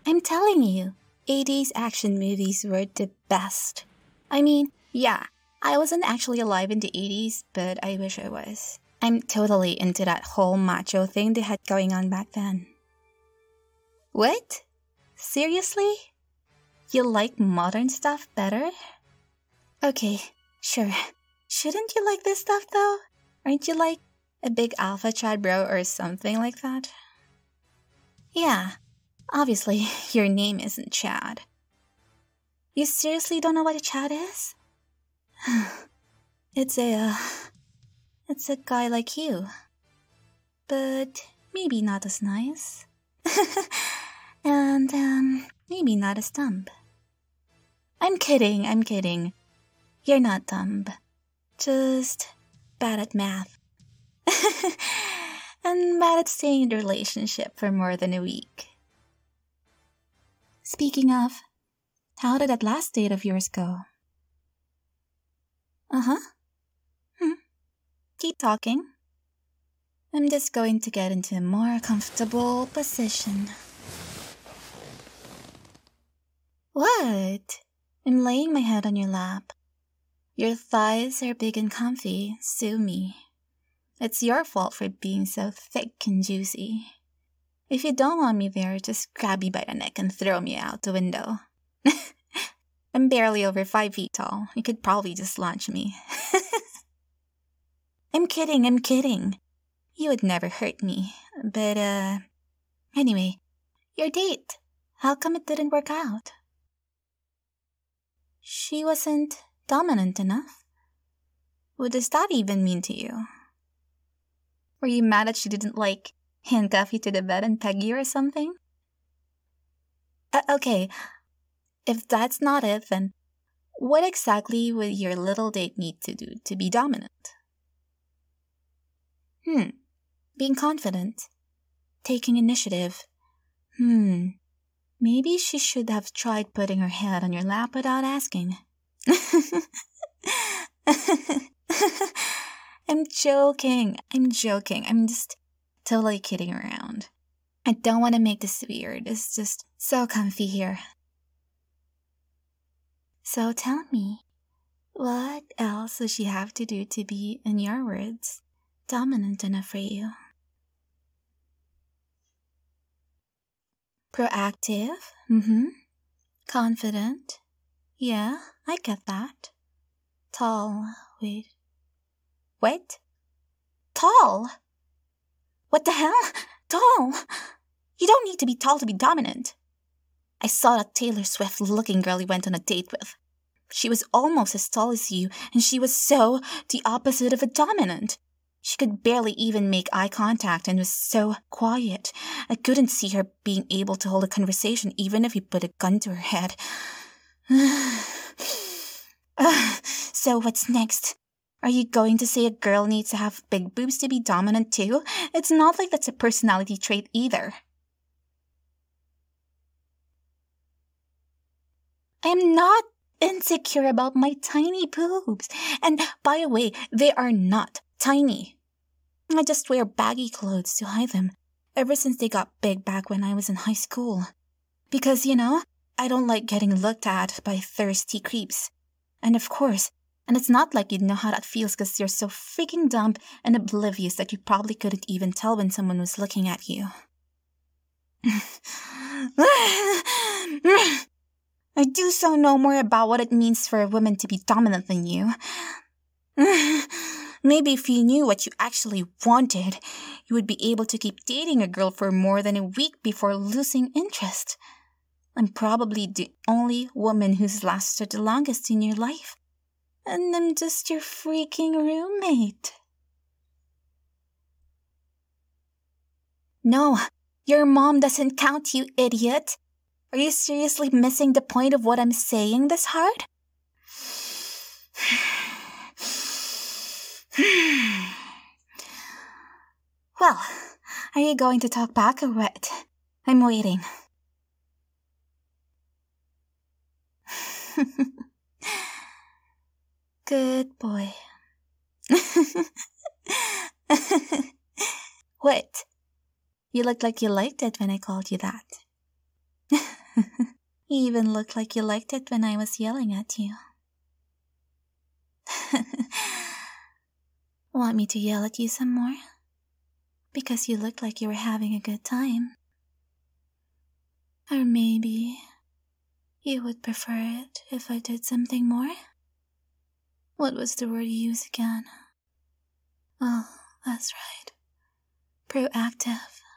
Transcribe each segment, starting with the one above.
I'm telling you, 80s action movies were the best. I mean, yeah, I wasn't actually alive in the 80s, but I wish I was. I'm totally into that whole macho thing they had going on back then. What? Seriously? You like modern stuff better? Okay, sure. Shouldn't you like this stuff though? Aren't you like a big alpha Chad bro or something like that? Yeah, obviously your name isn't Chad. You seriously don't know what a Chad is? It's a guy like you. But maybe not as nice. And, maybe not as dumb. I'm kidding. You're not dumb. Just bad at math. And bad at staying in the relationship for more than a week. Speaking of, how did that last date of yours go? Uh-huh. Keep talking. I'm just going to get into a more comfortable position. What? I'm laying my head on your lap. Your thighs are big and comfy, sue me. It's your fault for being so thick and juicy. If you don't want me there, just grab me by the neck and throw me out the window. I'm barely over 5 feet tall. You could probably just launch me. I'm kidding. You would never hurt me. But, anyway, your date. How come it didn't work out? She wasn't dominant enough? What does that even mean to you? Were you mad that she didn't, handcuff you to the bed and peg you or something? Okay, if that's not it, then what exactly would your little date need to do to be dominant? Being confident. Taking initiative. Maybe she should have tried putting her head on your lap without asking. I'm joking. I'm just totally kidding around. I don't want to make this weird. It's just so comfy here. So tell me, what else does she have to do to be, in your words, dominant enough for you? Proactive? Confident? Yeah, I get that. Tall, wait. What? Tall? What the hell? Tall? You don't need to be tall to be dominant. I saw that Taylor Swift-looking girl you went on a date with. She was almost as tall as you, and she was so the opposite of a dominant. She could barely even make eye contact and was so quiet. I couldn't see her being able to hold a conversation even if you put a gun to her head. So what's next? Are you going to say a girl needs to have big boobs to be dominant too? It's not like that's a personality trait either. I'm not insecure about my tiny boobs. And by the way, they are not tiny. I just wear baggy clothes to hide them, ever since they got big back when I was in high school. Because, I don't like getting looked at by thirsty creeps. And of course, it's not like you'd know how that feels because you're so freaking dumb and oblivious that you probably couldn't even tell when someone was looking at you. I do so know more about what it means for a woman to be dominant than you. Maybe if you knew what you actually wanted, you would be able to keep dating a girl for more than a week before losing interest. I'm probably the only woman who's lasted the longest in your life. And I'm just your freaking roommate. No, your mom doesn't count, you idiot. Are you seriously missing the point of what I'm saying this hard? Well, are you going to talk back or what? I'm waiting. Good boy. What? You looked like you liked it when I called you that. You even looked like you liked it when I was yelling at you. Want me to yell at you some more? Because you looked like you were having a good time. Or maybe you would prefer it if I did something more? What was the word you used again? Oh, that's right. Proactive.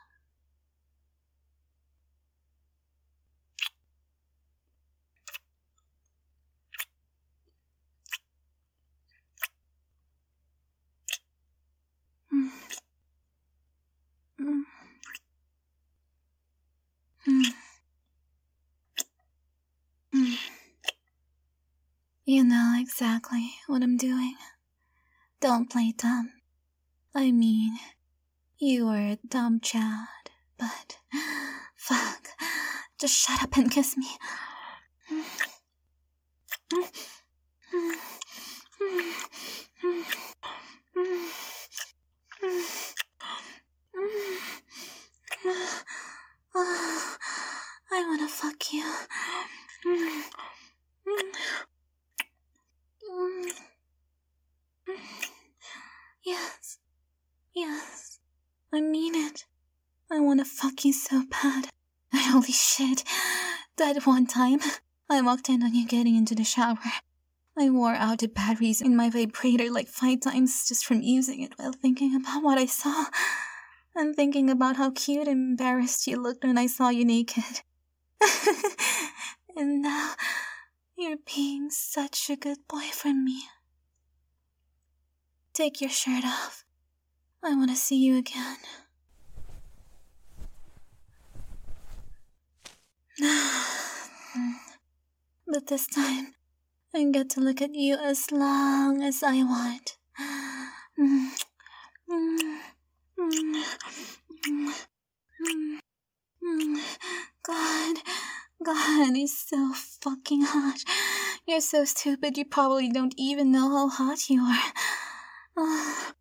You know exactly what I'm doing. Don't play dumb. I mean, you are a dumb Chad, but fuck, just shut up and kiss me. I wanna fuck you. Yes, yes, I mean it. I wanna fuck you so bad. Holy shit, that one time I walked in on you getting into the shower. I wore out the batteries in my vibrator like 5 times just from using it while thinking about what I saw. And thinking about how cute and embarrassed you looked when I saw you naked. And now, you're being such a good boy for me. Take your shirt off. I want to see you again. But this time, I get to look at you as long as I want. God, he's so fucking hot. You're so stupid, you probably don't even know how hot you are.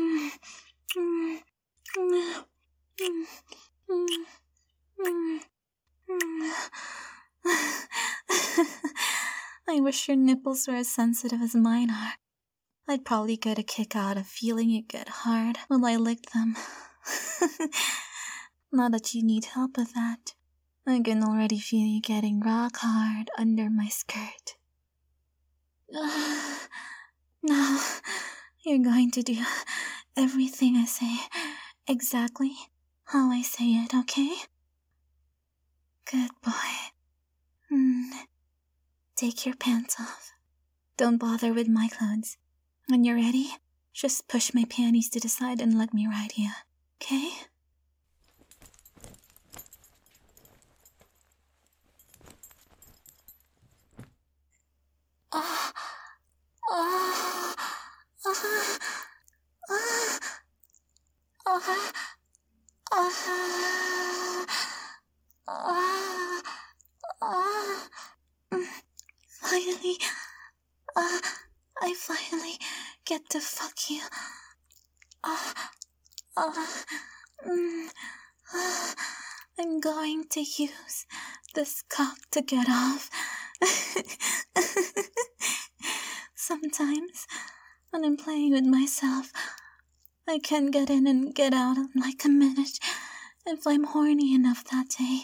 I wish your nipples were as sensitive as mine are. I'd probably get a kick out of feeling it get hard while I lick them. Not that you need help with that. I can already feel you getting rock hard under my skirt. Now, you're going to do everything I say exactly how I say it, okay? Good boy. Take your pants off. Don't bother with my clothes. When you're ready, just push my panties to the side and let me ride you, okay? Finally, I finally get to fuck you. I'm going to use this cock to get off. Sometimes, when I'm playing with myself, I can get in and get out in like a minute if I'm horny enough that day.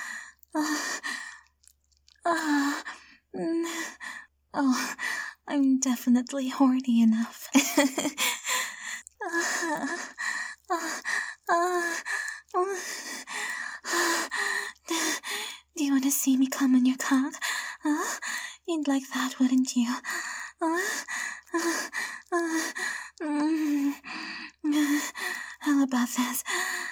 Oh, I'm definitely horny enough. Do you want to see me come on your cock? You'd like that, wouldn't you? How about this?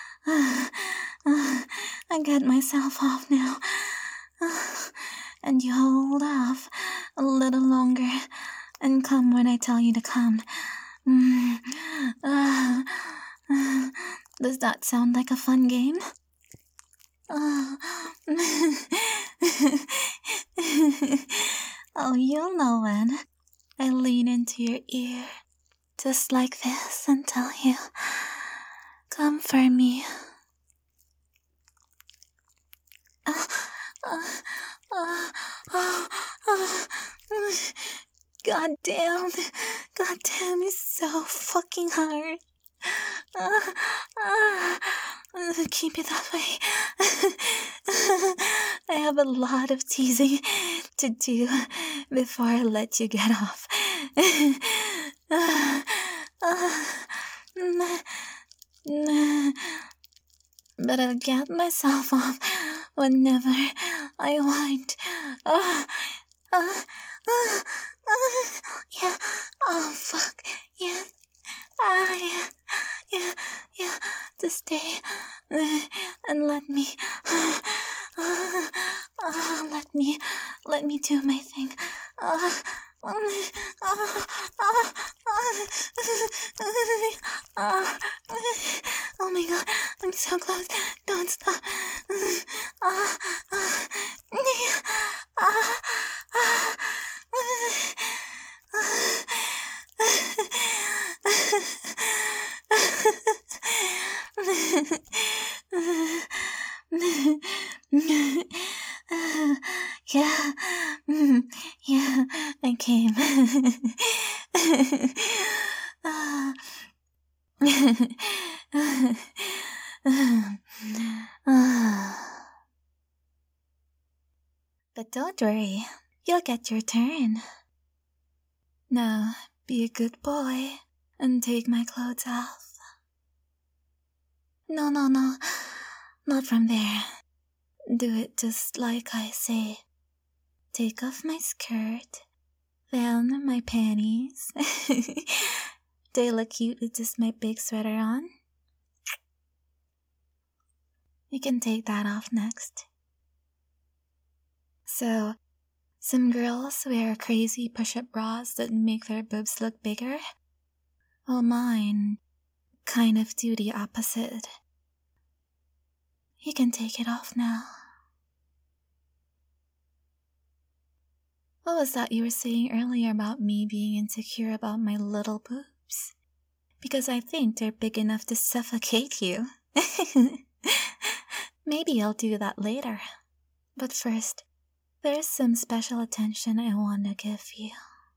I got myself off now. And you hold off a little longer and come when I tell you to come. Does that sound like a fun game? Oh, you'll know when. I lean into your ear, just like this, and tell you, come for me. God damn, it's so fucking hard. Keep it that way. I have a lot of teasing to do before I let you get off. But I'll get myself off whenever I want. Yeah. Oh, fuck. Yeah. Yeah. Just stay and let me do my thing. Oh my god, I'm so close. Don't stop. Yeah, I came. But don't worry, you'll get your turn. Now, be a good boy and take my clothes off. No, not from there. Do it just like I say. Take off my skirt, then my panties. They look cute with just my big sweater on. You can take that off next. So, some girls wear crazy push-up bras that make their boobs look bigger. Well, mine kind of do the opposite. You can take it off now. What was that you were saying earlier about me being insecure about my little boobs? Because I think they're big enough to suffocate you. Maybe I'll do that later. But first, there's some special attention I want to give you.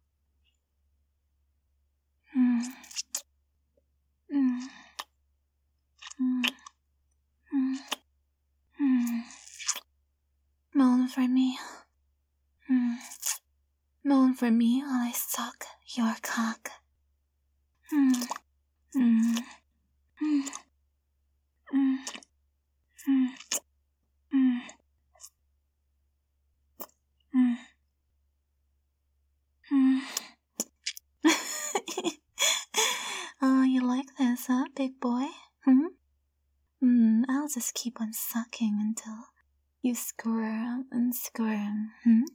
Moan for me. Moan for me while I suck your cock. Oh, you like this, huh, big boy? I'll just keep on sucking until you squirm and squirm,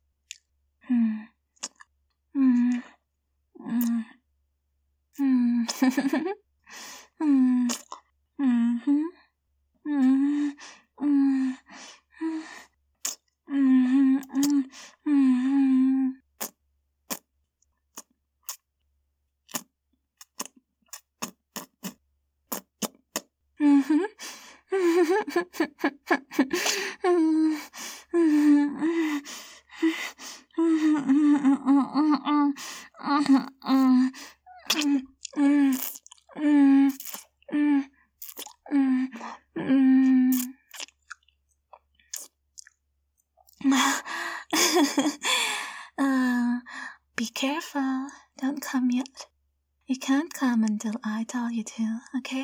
Be careful. Don't come yet. You can't come until I tell you to, okay?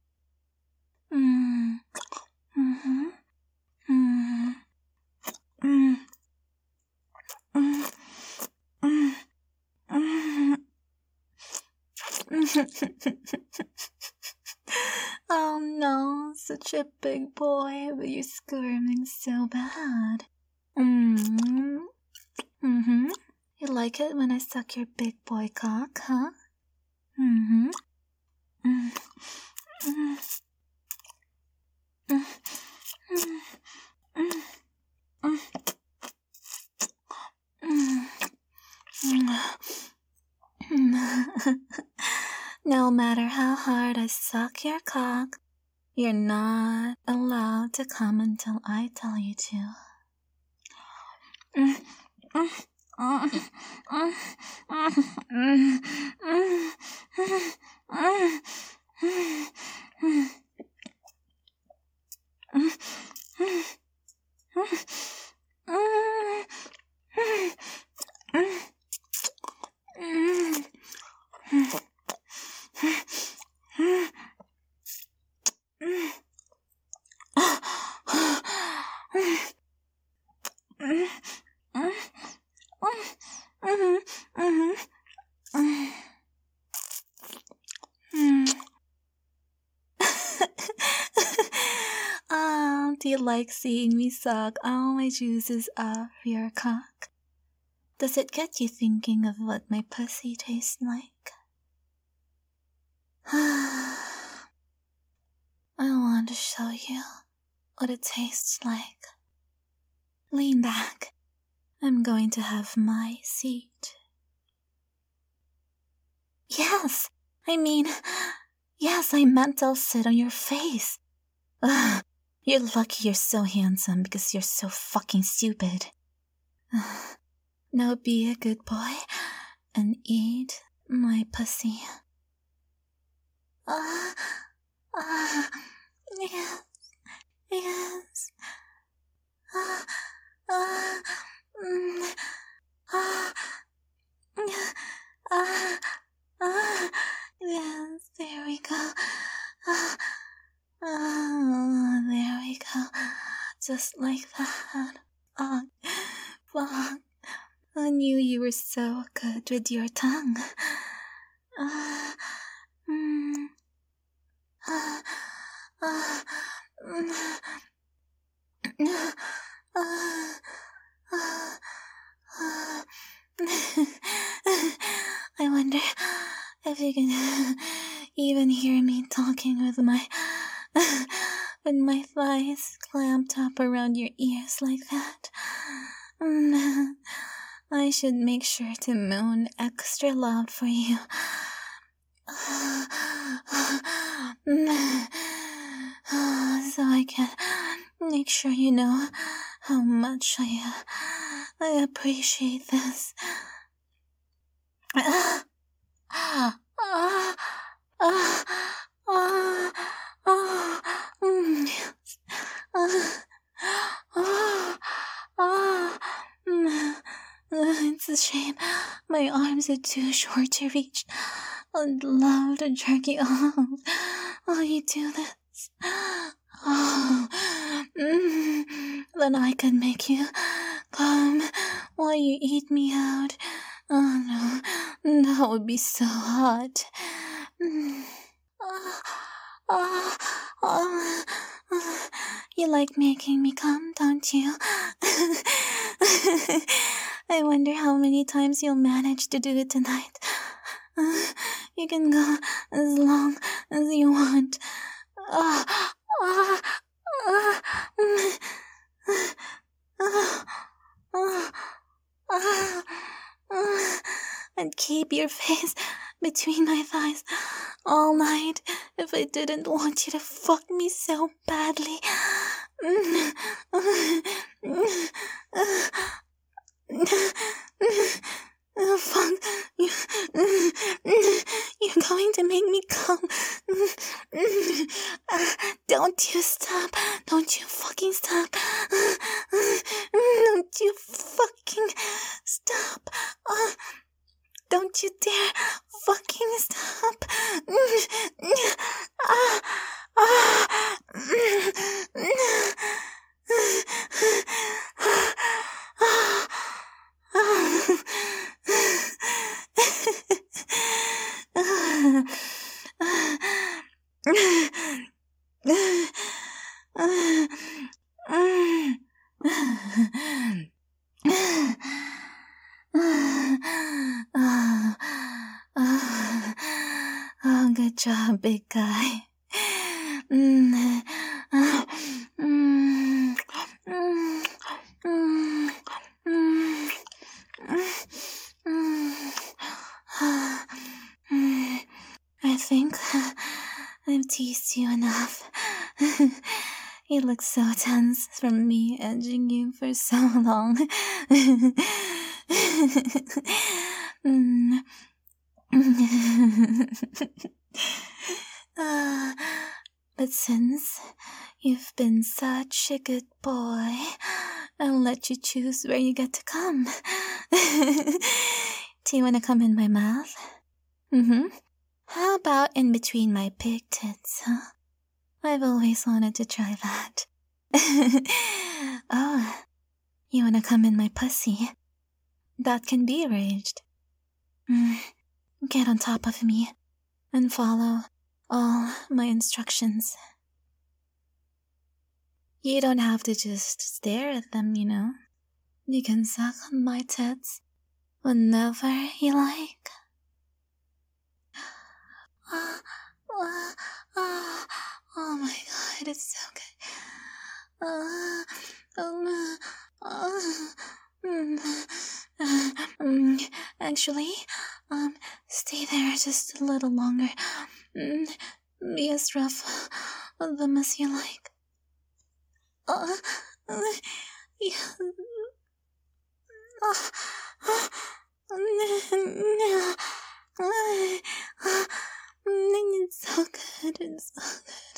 Oh no, such a big boy, but you're squirming so bad. You like it when I suck your big boy cock, huh? No matter how hard I suck your cock, you're not allowed to come until I tell you to. Do you like seeing me suck all my juices off your cock? Does it get you thinking of what my pussy tastes like? I want to show you what it tastes like. Lean back. I'm going to have my seat. Yes, I meant I'll sit on your face. Ugh, you're lucky you're so handsome because you're so fucking stupid. Now be a good boy and eat my pussy. Yes, yes. Yes, there we go. There we go. Just like that. Fuck. I knew you were so good with your tongue. I wonder if you can even hear me talking with my thighs clamped up around your ears like that. I should make sure to moan extra loud for you. So I can make sure you know how much I appreciate this. It's a shame my arms are too short to reach. I'd love to jerk you off while you do this. Then I could make you come while you eat me out. Oh no, that would be so hot. You like making me come, don't you? I wonder how many times you'll manage to do it tonight. You can go as long as you want. I'd keep your face between my thighs all night if I didn't want you to fuck me so badly. Fuck you. You're going to make me come. Don't you stop. Don't you fucking stop. Don't you fucking stop. Don't you dare fucking stop. Oh, good job, big guy. I think I've teased you enough. You look so tense from me edging you for so long. Mm. uh, but since you've been such a good boy, I'll let you choose where you get to come. Do you want to come in my mouth? Mm-hmm. How about in between my big tits, huh? I've always wanted to try that. Oh, you want to come in my pussy? That can be arranged. Get on top of me and follow all my instructions. You don't have to just stare at them, you know. You can suck on my tits whenever you like. Oh my god, it's so good. Actually, stay there just a little longer. Be as rough with them as you like. It's so good, it's so good.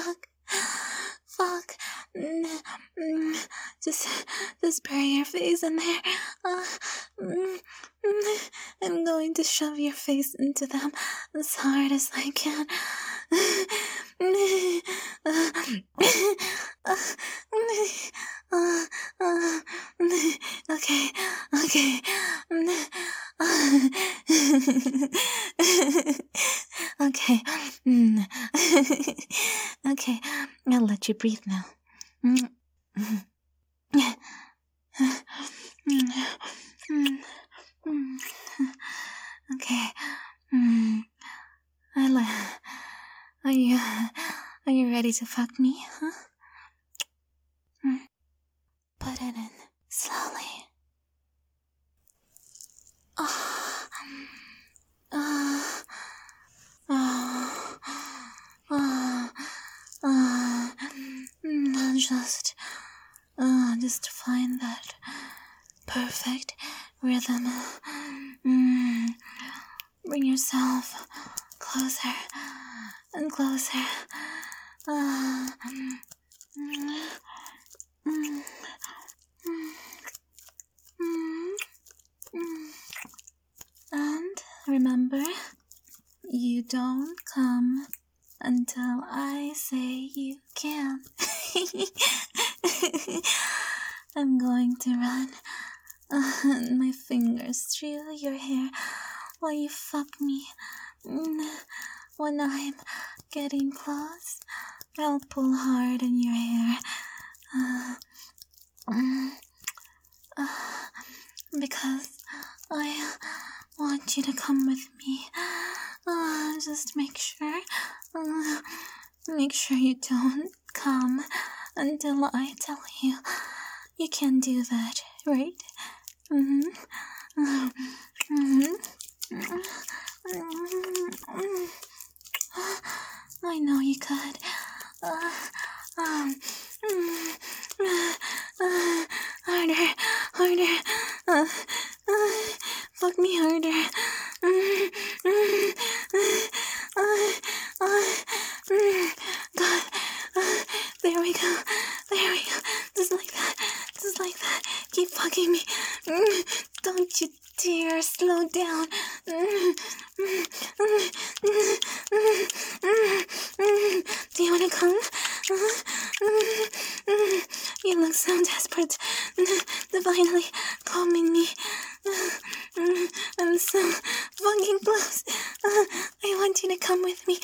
Fuck. Just bury your face in there. I'm going to shove your face into them as hard as I can. Okay. Okay. Okay, I'll let you breathe now. Okay. Are you ready to fuck me, huh? Put it in slowly. Just find that perfect rhythm. Bring yourself closer and closer. And remember, you don't come until I say you can. I'm going to run my fingers through your hair while you fuck me. When I'm getting close, I'll pull hard on your hair. Because I want you to come with me. Just make sure you don't come until I tell you. You can do that, right? I know you could. Harder. Fuck me harder. God. There we go. Just like that. Keep fucking me. Don't you dare slow down. Do you wanna come? You look so desperate. Divinely calming me. I'm so fucking close. I want you to come with me.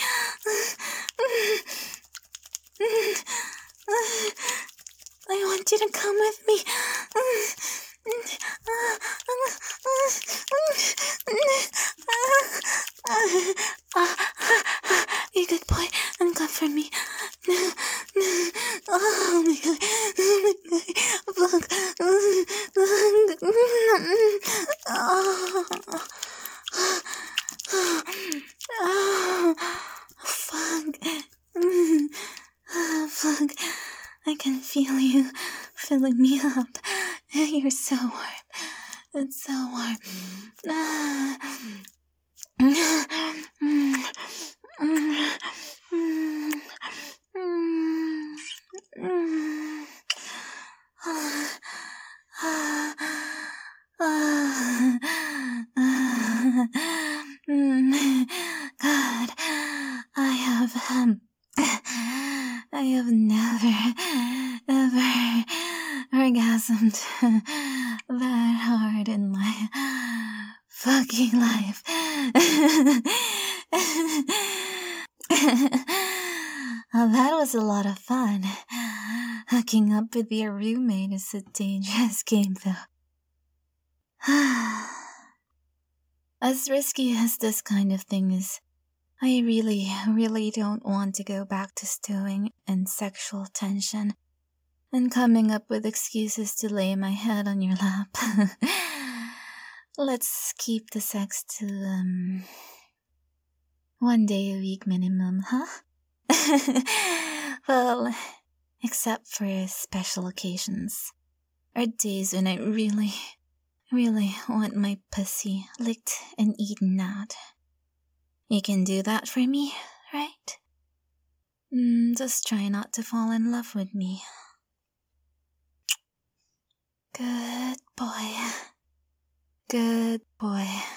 I want you to come with me. Be a good boy and comfort me. Oh my god. Fuck. Fuck. I can feel you filling me up. You're so warm. It's so warm. God, I have never, ever orgasmed that hard in my fucking life. Well, that was a lot of fun. Hooking up with your roommate is a dangerous game, though. As risky as this kind of thing is, I really don't want to go back to stewing in sexual tension and coming up with excuses to lay my head on your lap. Let's keep the sex to, 1 day a week minimum, huh? Well, except for special occasions, or days when I really want my pussy licked and eaten out. You can do that for me, right? Just try not to fall in love with me. Good boy. Good boy.